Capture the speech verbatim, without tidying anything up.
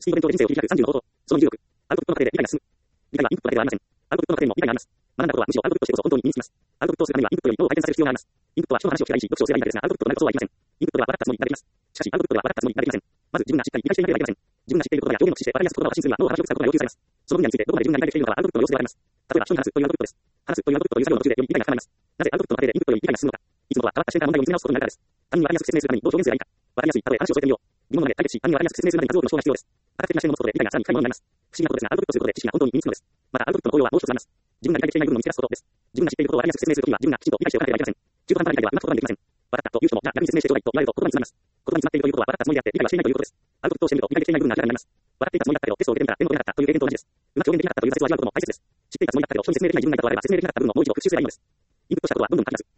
シティイベントで人生を切り開くさんじゅうの方法。そのにじゅうろく。アウトプットの過程で理解が進む。理解はインプットだけではありません。アウトプットの過程にも理解があります。学んだことはむしろアウトプットしてこそ本当に身につきます。アウトプットをするためにはインプットより脳を回転させる必要があります。インプットは人の話を聞けばいいし、読書をすればいいだけですが、アウトプットとなることそうはいきません。インプットでは分かったつもりになれます。しかし、アウトプットでは分かったつもりになれません。まず自分がしっかり理解していなければいけません。自分が知っている言葉や表現を駆使して分かりやすく言葉を発信するには脳を話を使うことが要求されます。その分野についてどこまで自分が理解できているのかはアウトプットの様子であります。例えば、人に話すというアウトプットです。話すというアウトプットという作業の途中でより理解が深まります。なぜアウトプットの過程でインプットより理解が進むのか。いつもは変わった視点から問題を見つめ直すことになるからです。他人に分かりやすく説明するためにどう表現すればいいか。分かりやすい例え話を添えてみよう。疑問のまで解決し、他人に分かりやすく説明するために数多くの思考が必要です。科学的な視点を持つことで理解がさらに深いものになります。不思議なことですが、アウトプットすることで知識が本当に身につくのです。また、アウトプットの応用はもう一つあります。自分が理解できていない部分を見つけ出すことです。自分が知っていることを分かりやすく説明するときは、自分がきちんと理解しておかなければいけません。中途半端な理解ではうまく言葉にできません。分かったという人も、じゃあ逆に説明してちょうだいと言われると言葉に詰まります。言葉に詰まっているということは分かったつもりであって理解はしていないということです。アウトプットをしてみると理解できていない部分が明らかになります。分かっていたつもりだったけどテストを受けてみたら点の取れなかったという経験と同じです。うまく表現できなかったという挫折を味わうことも大切です。知っていたつもりだったけど人に説明できない自分がいたとあれば説明できなかった部分ももう一度復習すればいいのです。インプットしたことはどんどん書き出す。